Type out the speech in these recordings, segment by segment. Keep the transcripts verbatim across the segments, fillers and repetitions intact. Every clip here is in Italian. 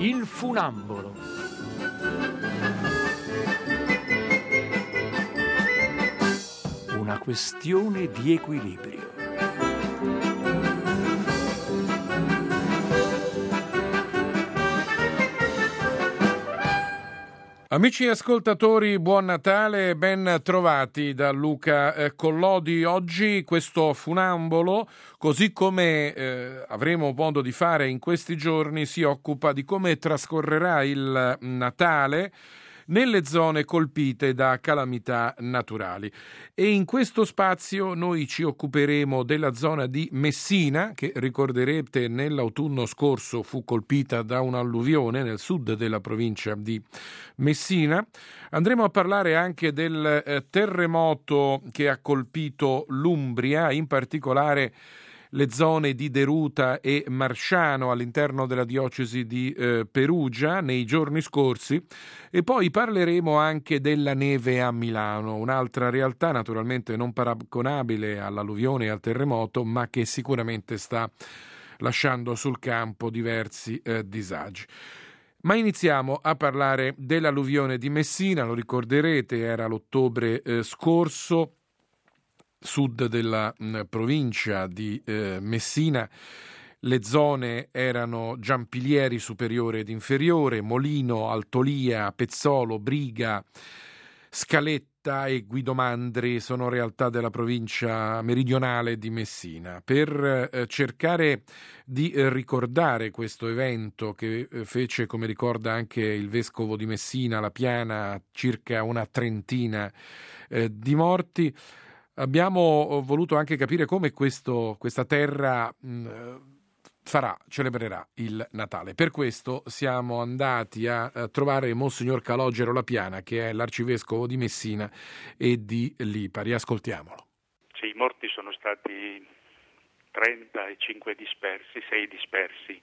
Il funambolo. Una questione di equilibrio. Amici ascoltatori, buon Natale e ben trovati da Luca eh, Collodi. Oggi questo funambolo, così come eh, avremo modo di fare in questi giorni, si occupa di come trascorrerà il Natale nelle zone colpite da calamità naturali. E in questo spazio noi ci occuperemo della zona di Messina, che ricorderete nell'autunno scorso fu colpita da un'alluvione nel sud della provincia di Messina. Andremo a parlare anche del eh, terremoto che ha colpito l'Umbria, in particolare le zone di Deruta e Marsciano all'interno della diocesi di eh, Perugia nei giorni scorsi, e poi parleremo anche della neve a Milano, un'altra realtà naturalmente non paragonabile all'alluvione e al terremoto, ma che sicuramente sta lasciando sul campo diversi eh, disagi. Ma iniziamo a parlare dell'alluvione di Messina. Lo ricorderete, era l'ottobre eh, scorso, sud della mh, provincia di eh, Messina. Le zone erano Giampilieri superiore ed inferiore, Molino, Altolia, Pezzolo, Briga, Scaletta e Guidomandri sono realtà della provincia meridionale di Messina. Per eh, cercare di eh, ricordare questo evento che eh, fece, come ricorda anche il vescovo di Messina, La Piana, circa una trentina eh, di morti, abbiamo voluto anche capire come questo, questa terra mh, farà, celebrerà il Natale. Per questo siamo andati a, a trovare Monsignor Calogero La Piana, che è l'arcivescovo di Messina e di Lipari. Ascoltiamolo. Sì, i morti sono stati trenta e cinque dispersi, sei dispersi.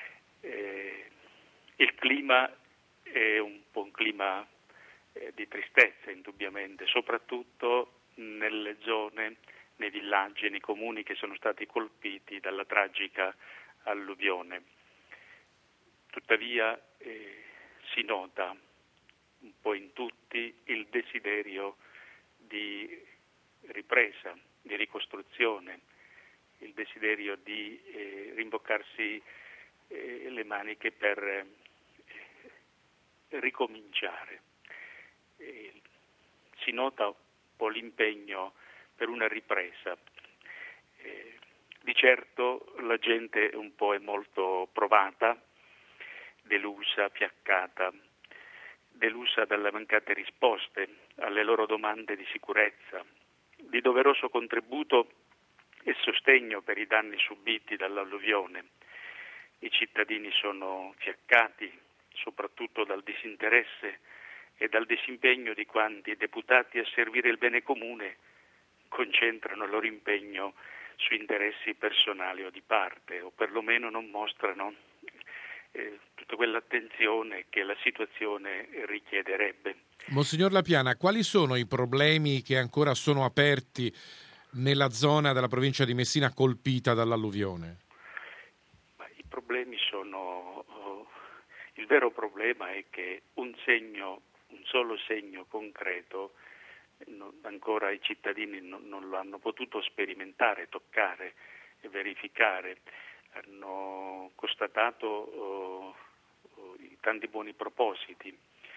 Eh, il clima è un po' un clima eh, di tristezza, indubbiamente, soprattutto nelle zone, nei villaggi e nei comuni che sono stati colpiti dalla tragica alluvione. Tuttavia eh, si nota un po' in tutti il desiderio di ripresa, di ricostruzione, il desiderio di eh, rimboccarsi eh, le maniche per eh, ricominciare. Eh, si nota un po' l'impegno per una ripresa. Eh, di certo la gente un po' è molto provata, delusa, fiaccata, delusa dalle mancate risposte alle loro domande di sicurezza, di doveroso contributo e sostegno per i danni subiti dall'alluvione. I cittadini sono fiaccati soprattutto dal disinteresse e dal disimpegno di quanti, deputati a servire il bene comune, concentrano il loro impegno su interessi personali o di parte, o perlomeno non mostrano eh, tutta quell'attenzione che la situazione richiederebbe. Monsignor La Piana, quali sono i problemi che ancora sono aperti nella zona della provincia di Messina colpita dall'alluvione? Ma i problemi sono... Oh, il vero problema è che un segno, un solo segno concreto, non, ancora i cittadini non, non lo hanno potuto sperimentare, toccare e verificare. Hanno constatato oh, oh, tanti buoni propositi,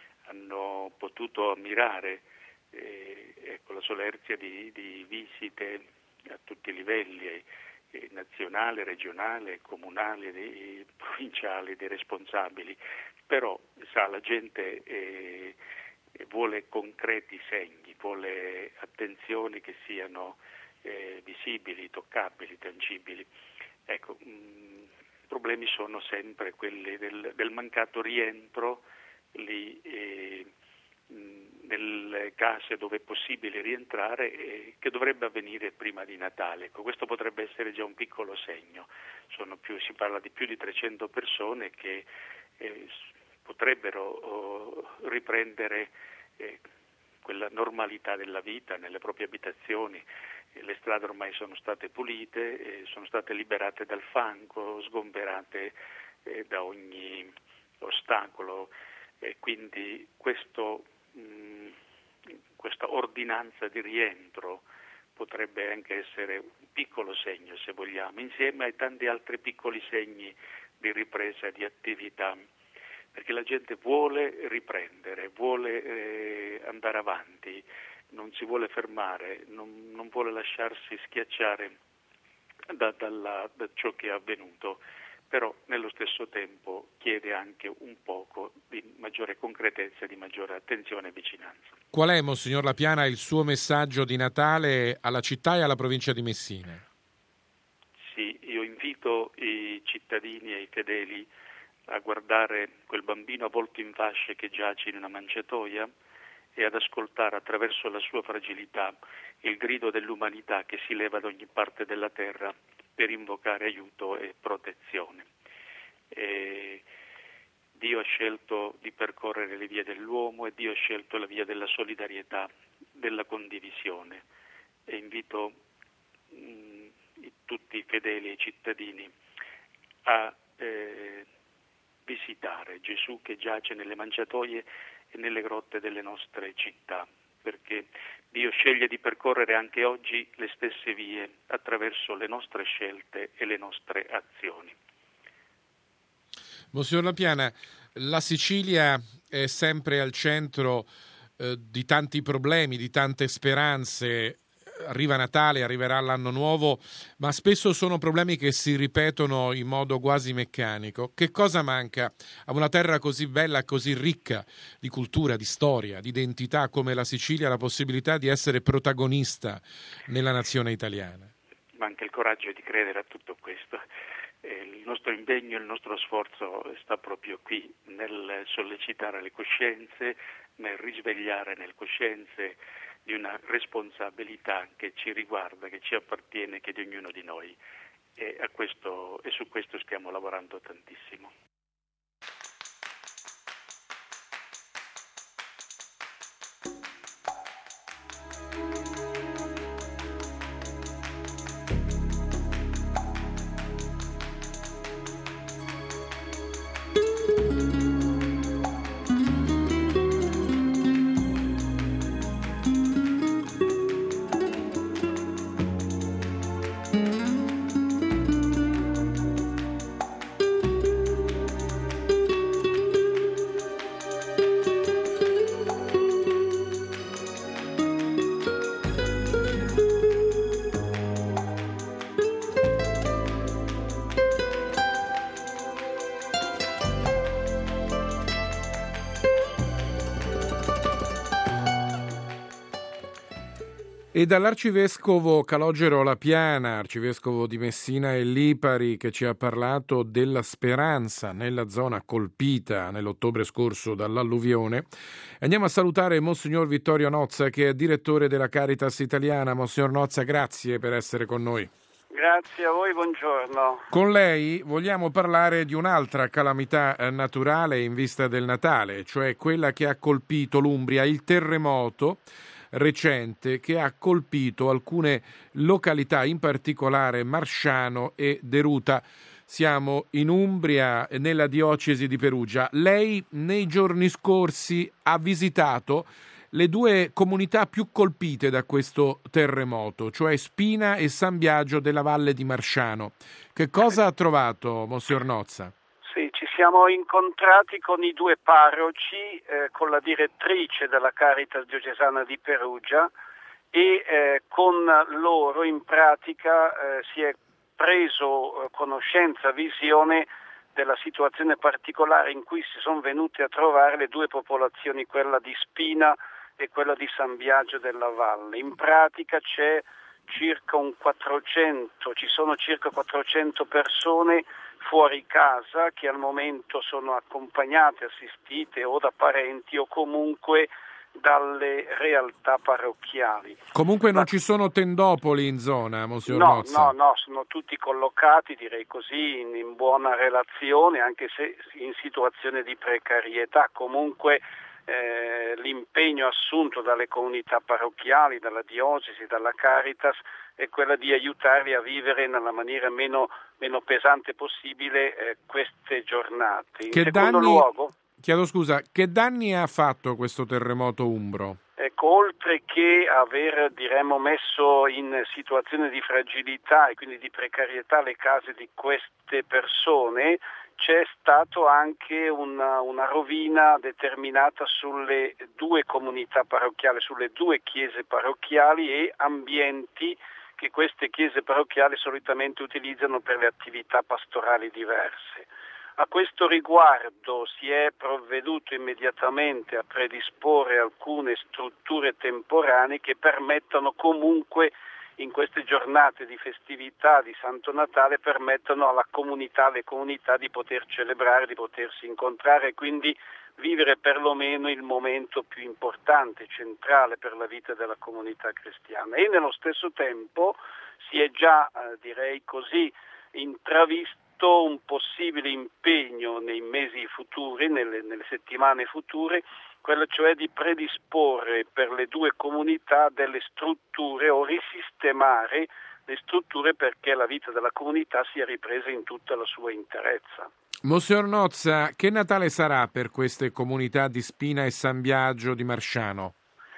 hanno potuto ammirare eh, ecco, la solerzia di, di visite a tutti i livelli, eh, nazionale, regionale, comunale, dei, provinciali, dei responsabili. Però sa, la gente eh, vuole concreti segni, vuole attenzioni che siano eh, visibili, toccabili, tangibili. Ecco, mh, i problemi sono sempre quelli del, del mancato rientro lì, eh, mh, nelle case dove è possibile rientrare, eh, che dovrebbe avvenire prima di Natale. Ecco, questo potrebbe essere già un piccolo segno. Sono più, si parla di più di trecento persone che eh, potrebbero oh, riprendere eh, quella normalità della vita nelle proprie abitazioni. Eh, le strade ormai sono state pulite, eh, sono state liberate dal fango, sgomberate eh, da ogni ostacolo, e quindi questo, mh, questa ordinanza di rientro potrebbe anche essere un piccolo segno, se vogliamo, insieme ai tanti altri piccoli segni di ripresa di attività, perché la gente vuole riprendere, vuole eh, andare avanti, non si vuole fermare, non, non vuole lasciarsi schiacciare da, dalla, da ciò che è avvenuto, però nello stesso tempo chiede anche un poco di maggiore concretezza, di maggiore attenzione e vicinanza. Qual è, Monsignor Lapiana, il suo messaggio di Natale alla città e alla provincia di Messina? Sì, io invito i cittadini e i fedeli a guardare quel bambino avvolto in fasce che giace in una mangiatoia e ad ascoltare attraverso la sua fragilità il grido dell'umanità che si leva da ogni parte della terra per invocare aiuto e protezione. E Dio ha scelto di percorrere le vie dell'uomo e Dio ha scelto la via della solidarietà, della condivisione, e invito mh, tutti i fedeli e i cittadini a eh, visitare Gesù che giace nelle mangiatoie e nelle grotte delle nostre città, perché Dio sceglie di percorrere anche oggi le stesse vie attraverso le nostre scelte e le nostre azioni. Monsignor Lapiana, la Sicilia è sempre al centro eh, di tanti problemi, di tante speranze. Arriva Natale, arriverà l'anno nuovo, ma spesso sono problemi che si ripetono in modo quasi meccanico. Che cosa manca a una terra così bella, così ricca di cultura, di storia, di identità come la Sicilia, la possibilità di essere protagonista nella nazione italiana? Manca il coraggio di credere a tutto questo. Il nostro impegno, il nostro sforzo sta proprio qui, nel sollecitare le coscienze, nel risvegliare nelle coscienze di una responsabilità che ci riguarda, che ci appartiene, che è di ognuno di noi, e, a questo, e su questo stiamo lavorando tantissimo. E dall'arcivescovo Calogero Lapiana, arcivescovo di Messina e Lipari, che ci ha parlato della speranza nella zona colpita nell'ottobre scorso dall'alluvione, andiamo a salutare Monsignor Vittorio Nozza, che è direttore della Caritas Italiana. Monsignor Nozza, grazie per essere con noi. Grazie a voi, buongiorno. Con lei vogliamo parlare di un'altra calamità naturale in vista del Natale, cioè quella che ha colpito l'Umbria, il terremoto recente che ha colpito alcune località, in particolare Marsciano e Deruta. Siamo in Umbria, nella diocesi di Perugia. Lei nei giorni scorsi ha visitato le due comunità più colpite da questo terremoto, cioè Spina e San Biagio della Valle di Marsciano. Che cosa ha trovato, Monsignor Nozza? Sì, ci siamo incontrati con i due parroci, eh, con la direttrice della Caritas diocesana di Perugia e eh, con loro in pratica eh, si è preso eh, conoscenza, visione della situazione particolare in cui si sono venute a trovare le due popolazioni, quella di Spina e quella di San Biagio della Valle. In pratica c'è circa un quattrocento, ci sono circa quattrocento persone fuori casa che al momento sono accompagnate, assistite o da parenti o comunque dalle realtà parrocchiali. Comunque non Ma... ci sono tendopoli in zona, Monsignor no, Nozza? No, no, sono tutti collocati, direi così, in, in buona relazione, anche se in situazione di precarietà. Comunque eh, l'impegno assunto dalle comunità parrocchiali, dalla diocesi, dalla Caritas è quella di aiutarli a vivere nella maniera meno, meno pesante possibile eh, queste giornate. In che secondo danni, luogo, chiedo scusa, che danni ha fatto questo terremoto umbro? Ecco, oltre che aver, diremmo, messo in situazione di fragilità e quindi di precarietà le case di queste persone, c'è stato anche una, una rovina determinata sulle due comunità parrocchiali, sulle due chiese parrocchiali e ambienti che queste chiese parrocchiali solitamente utilizzano per le attività pastorali diverse. A questo riguardo si è provveduto immediatamente a predisporre alcune strutture temporanee che permettano comunque in queste giornate di festività di Santo Natale permettono alla comunità, alle comunità di poter celebrare, di potersi incontrare e quindi vivere perlomeno il momento più importante, centrale per la vita della comunità cristiana. E nello stesso tempo si è già, eh, direi così, intravisto un possibile impegno nei mesi futuri, nelle, nelle settimane future, quello cioè di predisporre per le due comunità delle strutture o risistemare le strutture perché la vita della comunità sia ripresa in tutta la sua interezza. Monsignor Nozza, che Natale sarà per queste comunità di Spina e San Biagio di Marsciano?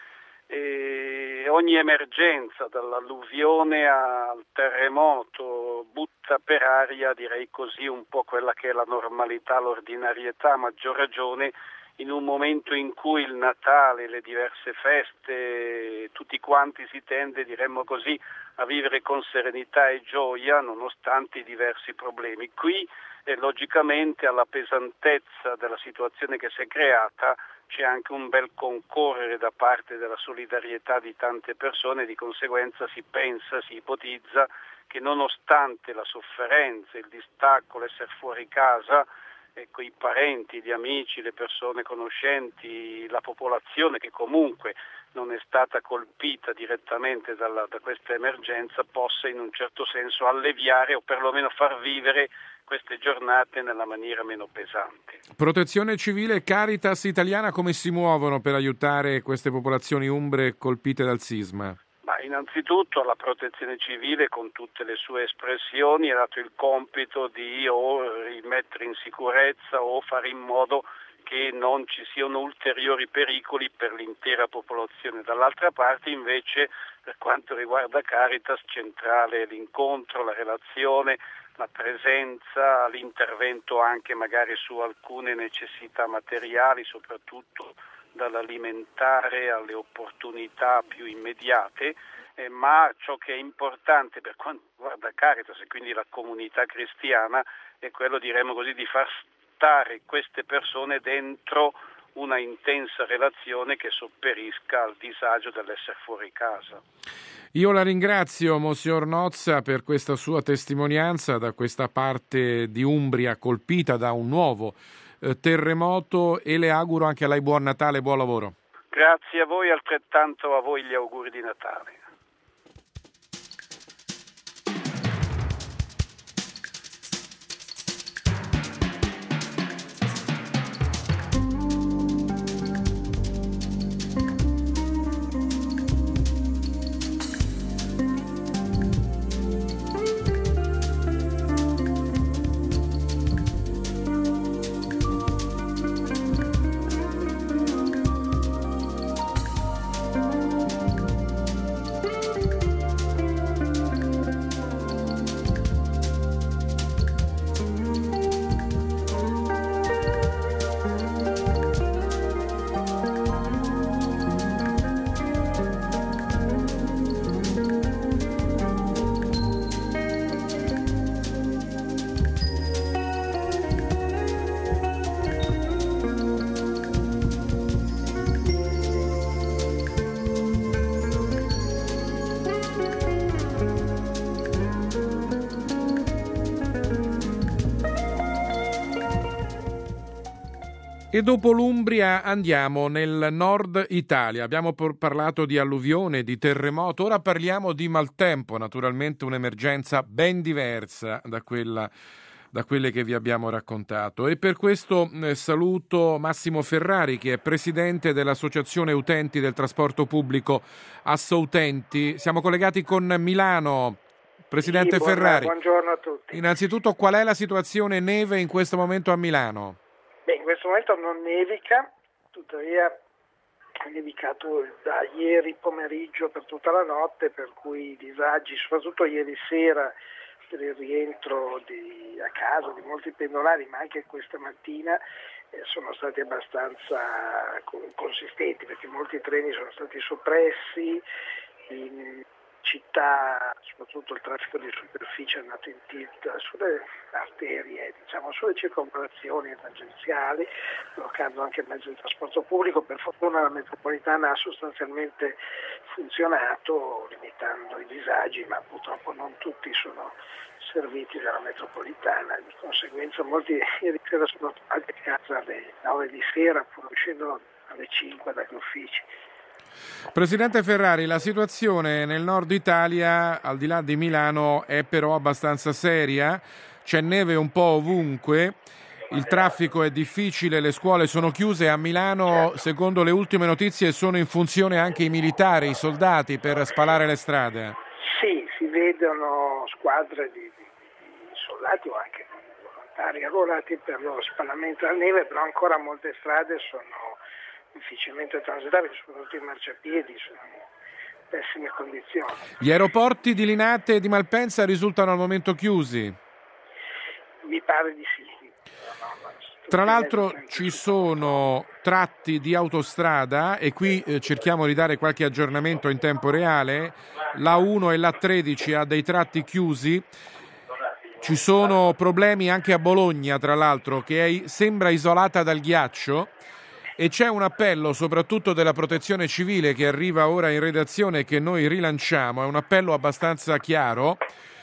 E ogni emergenza, dall'alluvione al terremoto, butta per aria, direi così, un po' quella che è la normalità, l'ordinarietà, a maggior ragione in un momento in cui il Natale, le diverse feste, tutti quanti si tende, diremmo così, a vivere con serenità e gioia nonostante i diversi problemi. Qui, eh, logicamente, alla pesantezza della situazione che si è creata c'è anche un bel concorrere da parte della solidarietà di tante persone, di conseguenza si pensa, si ipotizza che nonostante la sofferenza, il distacco, l'essere fuori casa, ecco, i parenti, gli amici, le persone conoscenti, la popolazione che comunque non è stata colpita direttamente dalla, da questa emergenza possa in un certo senso alleviare o perlomeno far vivere queste giornate nella maniera meno pesante. Protezione Civile e Caritas Italiana come si muovono per aiutare queste popolazioni umbre colpite dal sisma? Ma innanzitutto la Protezione Civile con tutte le sue espressioni ha dato il compito di o rimettere in sicurezza o fare in modo che non ci siano ulteriori pericoli per l'intera popolazione. Dall'altra parte invece per quanto riguarda Caritas centrale l'incontro, la relazione, la presenza, l'intervento anche magari su alcune necessità materiali, soprattutto dall'alimentare alle opportunità più immediate, eh, ma ciò che è importante per quanto riguarda Caritas e quindi la comunità cristiana è quello, diremmo così, di far stare queste persone dentro una intensa relazione che sopperisca al disagio dell'essere fuori casa. Io la ringrazio, Monsignor Nozza, per questa sua testimonianza da questa parte di Umbria colpita da un nuovo eh, terremoto e le auguro anche a lei buon Natale e buon lavoro. Grazie a voi, altrettanto a voi gli auguri di Natale. E dopo l'Umbria andiamo nel nord Italia. Abbiamo parlato di alluvione, di terremoto, ora parliamo di maltempo, naturalmente un'emergenza ben diversa da quella da quelle che vi abbiamo raccontato. E per questo eh, saluto Massimo Ferrari, che è presidente dell'Associazione Utenti del Trasporto Pubblico Assoutenti. Siamo collegati con Milano. Presidente sì, buona, Ferrari, buongiorno a tutti. Innanzitutto, qual è la situazione neve in questo momento a Milano? Beh, in questo momento non nevica, tuttavia è nevicato da ieri pomeriggio per tutta la notte, per cui i disagi, soprattutto ieri sera, per il rientro di, a casa di molti pendolari, ma anche questa mattina eh, sono stati abbastanza consistenti, perché molti treni sono stati soppressi, in città soprattutto il traffico di superficie è andato in tilt sulle arterie, diciamo sulle circonvallazioni tangenziali, bloccando anche il mezzo di trasporto pubblico. Per fortuna la metropolitana ha sostanzialmente funzionato, limitando i disagi, ma purtroppo non tutti sono serviti dalla metropolitana, di conseguenza molti ieri sera sono tornati a casa alle nove di sera, pur uscendo alle cinque dagli uffici. Presidente Ferrari, la situazione nel nord Italia, al di là di Milano, è però abbastanza seria. C'è neve un po' ovunque, il traffico è difficile, le scuole sono chiuse. A Milano, secondo le ultime notizie, sono in funzione anche i militari, i soldati, per spalare le strade. Sì, si vedono squadre di, di, di soldati o anche di volontari arruolati per lo spalamento della neve, però ancora molte strade sono difficilmente transitabili, soprattutto i marciapiedi sono in pessime condizioni. Gli aeroporti di Linate e di Malpensa risultano al momento chiusi? Mi pare di sì. Tra l'altro ci sono tratti di autostrada, e qui eh, cerchiamo di dare qualche aggiornamento in tempo reale. l'A uno e l'A tredici ha dei tratti chiusi. Ci sono problemi anche a Bologna, tra l'altro, che è, sembra isolata dal ghiaccio. E c'è un appello soprattutto della Protezione Civile che arriva ora in redazione, che noi rilanciamo, è un appello abbastanza chiaro,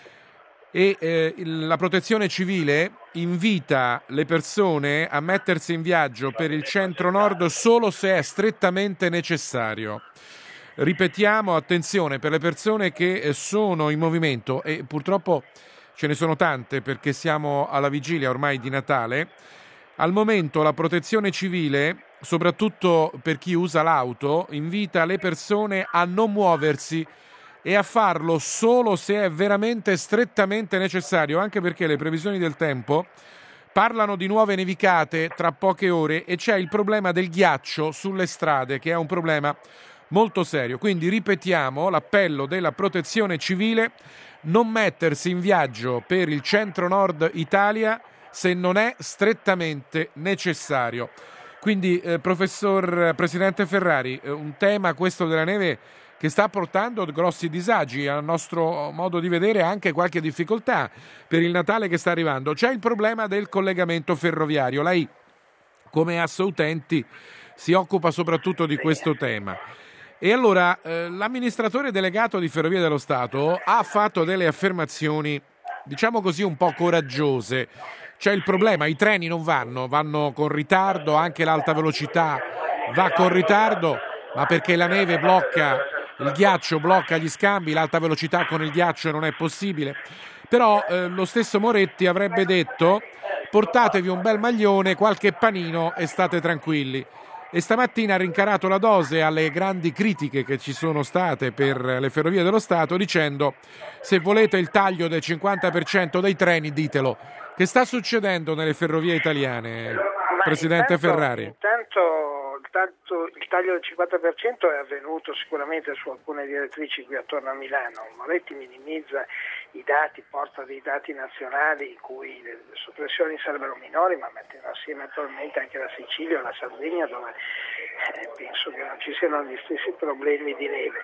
e eh, la Protezione Civile invita le persone a mettersi in viaggio per il centro-nord solo se è strettamente necessario. Ripetiamo, attenzione, per le persone che sono in movimento, e purtroppo ce ne sono tante perché siamo alla vigilia ormai di Natale. Al momento la Protezione Civile, soprattutto per chi usa l'auto, invita le persone a non muoversi e a farlo solo se è veramente strettamente necessario, anche perché le previsioni del tempo parlano di nuove nevicate tra poche ore e c'è il problema del ghiaccio sulle strade, che è un problema molto serio. Quindi ripetiamo l'appello della Protezione Civile: non mettersi in viaggio per il centro-nord Italia se non è strettamente necessario. Quindi, eh, professor Presidente Ferrari, eh, un tema, questo della neve, che sta portando grossi disagi, a nostro modo di vedere anche qualche difficoltà per il Natale che sta arrivando. C'è il problema del collegamento ferroviario. Lei, come Assoutenti, si occupa soprattutto di questo tema. E allora eh, l'amministratore delegato di Ferrovie dello Stato ha fatto delle affermazioni, diciamo così, un po' coraggiose. C'è il problema, i treni non vanno, vanno con ritardo, anche l'alta velocità va con ritardo, ma perché la neve blocca, il ghiaccio blocca gli scambi, l'alta velocità con il ghiaccio non è possibile. Però eh, lo stesso Moretti avrebbe detto: portatevi un bel maglione, qualche panino e state tranquilli. E stamattina ha rincarato la dose alle grandi critiche che ci sono state per le Ferrovie dello Stato, dicendo: se volete il taglio del cinquanta per cento dei treni, ditelo. Che sta succedendo nelle ferrovie italiane, Ma Presidente intanto, Ferrari? Intanto, intanto il taglio del cinquanta per cento è avvenuto sicuramente su alcune direttrici qui attorno a Milano. Moretti minimizza i dati, porta dei dati nazionali in cui le soppressioni sarebbero minori, ma mettendo assieme attualmente anche la Sicilia o la Sardegna, dove eh, penso che non ci siano gli stessi problemi di neve.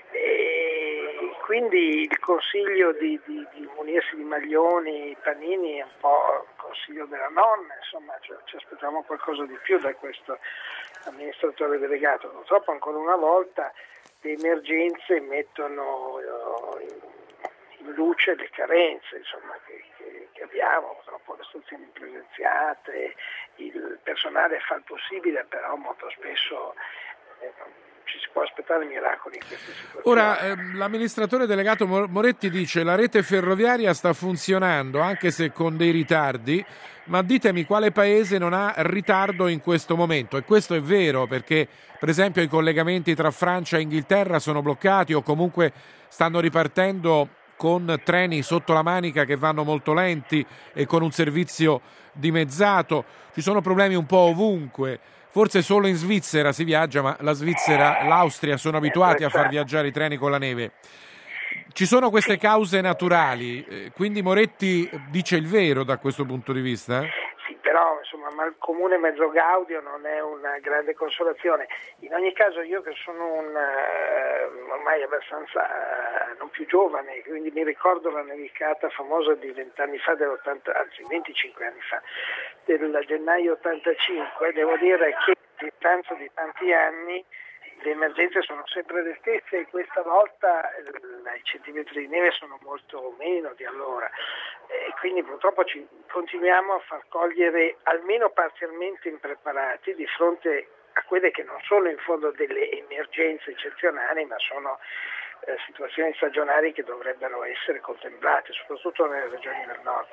E quindi il consiglio di, di, di munirsi di maglioni, panini, è un po' il consiglio della nonna, insomma, cioè, ci aspettiamo qualcosa di più da questo amministratore delegato. Purtroppo ancora una volta le emergenze mettono uh, in, in luce le carenze, insomma, che, che, che abbiamo, purtroppo le stazioni presenziate, il personale fa il possibile, però molto spesso eh, ci si può aspettare miracoli in queste situazioni. Ora, eh, l'amministratore delegato Moretti dice la rete ferroviaria sta funzionando, anche se con dei ritardi, ma ditemi quale paese non ha ritardo in questo momento. E questo è vero, perché per esempio i collegamenti tra Francia e Inghilterra sono bloccati o comunque stanno ripartendo con treni sotto la manica che vanno molto lenti e con un servizio dimezzato. Ci sono problemi un po' ovunque. Forse solo in Svizzera si viaggia, ma la Svizzera, l'Austria sono abituati a far viaggiare i treni con la neve. Ci sono queste cause naturali, quindi Moretti dice il vero da questo punto di vista? Sì, però insomma mal comune mezzo gaudio non è una grande consolazione. In ogni caso io che sono un uh, ormai abbastanza uh, non più giovane, quindi mi ricordo la nevicata famosa di vent'anni fa, dell'ottanta, anzi venticinque anni fa, del gennaio ottantacinque, devo dire che a distanza di tanti anni le emergenze sono sempre le stesse e questa volta i centimetri di neve sono molto meno di allora e quindi purtroppo ci continuiamo a far cogliere almeno parzialmente impreparati di fronte a quelle che non sono in fondo delle emergenze eccezionali, ma sono eh, situazioni stagionali che dovrebbero essere contemplate, soprattutto nelle regioni del nord.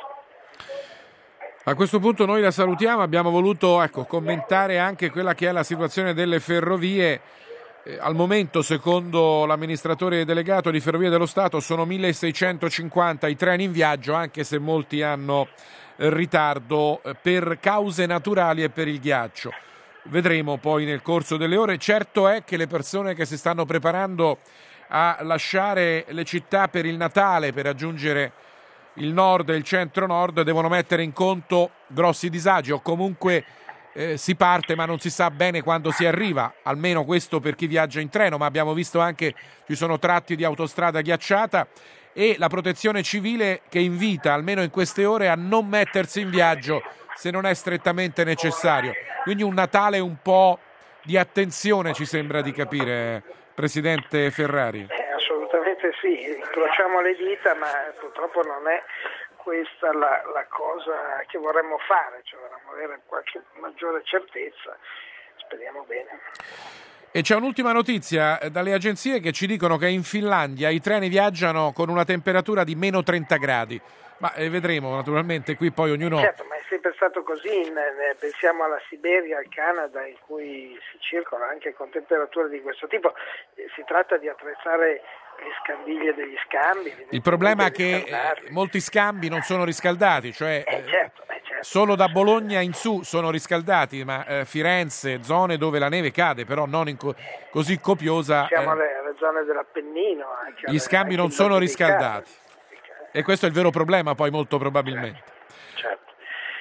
A questo punto noi la salutiamo, abbiamo voluto ecco, commentare anche quella che è la situazione delle ferrovie. Eh, al momento, secondo l'amministratore delegato di Ferrovie dello Stato, sono milleseicentocinquanta i treni in viaggio, anche se molti hanno eh, ritardo eh, per cause naturali e per il ghiaccio. Vedremo poi nel corso delle ore. Certo è che le persone che si stanno preparando a lasciare le città per il Natale, per raggiungere il nord e il centro-nord, devono mettere in conto grossi disagi o comunque eh, si parte ma non si sa bene quando si arriva, almeno questo per chi viaggia in treno, ma abbiamo visto anche ci sono tratti di autostrada ghiacciata e la protezione civile che invita almeno in queste ore a non mettersi in viaggio se non è strettamente necessario. Quindi un Natale un po' di attenzione ci sembra di capire, Presidente Ferrari. Eh, assolutamente sì, incrociamo le dita, ma purtroppo non è questa la, la cosa che vorremmo fare, cioè vorremmo avere qualche maggiore certezza, speriamo bene. E c'è un'ultima notizia dalle agenzie che ci dicono che in Finlandia i treni viaggiano con una temperatura di meno trenta gradi, ma eh, vedremo naturalmente, qui poi ognuno... Certo, ma è sempre stato così, in, eh, pensiamo alla Siberia, al Canada, in cui si circola anche con temperature di questo tipo, eh, si tratta di attrezzare le scambiglie degli scambi. Il problema è che eh, molti scambi non sono riscaldati, cioè eh, certo, eh, certo. solo da Bologna in su sono riscaldati, ma eh, Firenze, zone dove la neve cade, però non in co- così copiosa. Siamo Eh, alle, alle zone dell'Appennino. Anche gli alle, scambi anche non sono riscaldati. E questo è il vero problema poi molto probabilmente. Certo.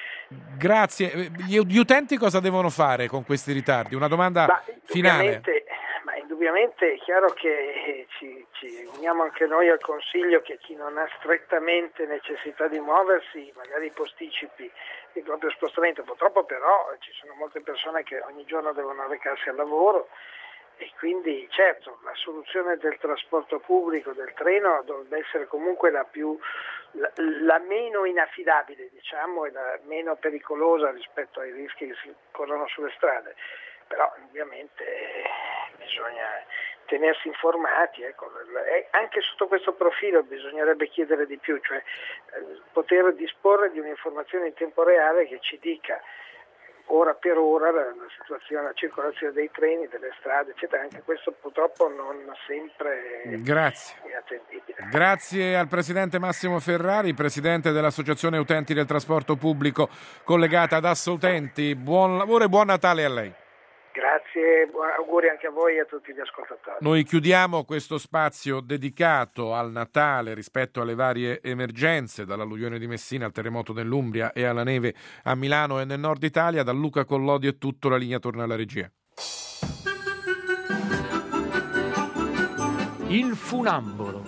Grazie. Gli utenti cosa devono fare con questi ritardi? Una domanda ma, finale. Ma indubbiamente è chiaro che ci, ci uniamo anche noi al consiglio che chi non ha strettamente necessità di muoversi magari posticipi il proprio spostamento. Purtroppo però ci sono molte persone che ogni giorno devono recarsi al lavoro e quindi certo la soluzione del trasporto pubblico, del treno, dovrebbe essere comunque la più la, la meno inaffidabile, diciamo, e la meno pericolosa rispetto ai rischi che si corrono sulle strade. Però ovviamente bisogna tenersi informati, ecco. E anche sotto questo profilo bisognerebbe chiedere di più, cioè eh, poter disporre di un'informazione in tempo reale che ci dica ora per ora la, la situazione, la circolazione dei treni, delle strade, eccetera. Anche questo purtroppo non sempre Grazie. è attendibile. Grazie al Presidente Massimo Ferrari, Presidente dell'Associazione Utenti del Trasporto Pubblico collegata ad Assoutenti. Buon lavoro e buon Natale a lei. Grazie, buon auguri anche a voi e a tutti gli ascoltatori. Noi chiudiamo questo spazio dedicato al Natale rispetto alle varie emergenze, dall'alluvione di Messina al terremoto dell'Umbria e alla neve a Milano e nel nord Italia. Da Luca Collodi è tutto, la linea torna alla regia. Il funambolo.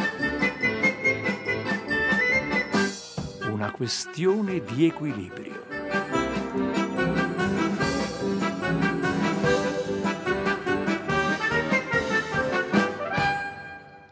Una questione di equilibrio.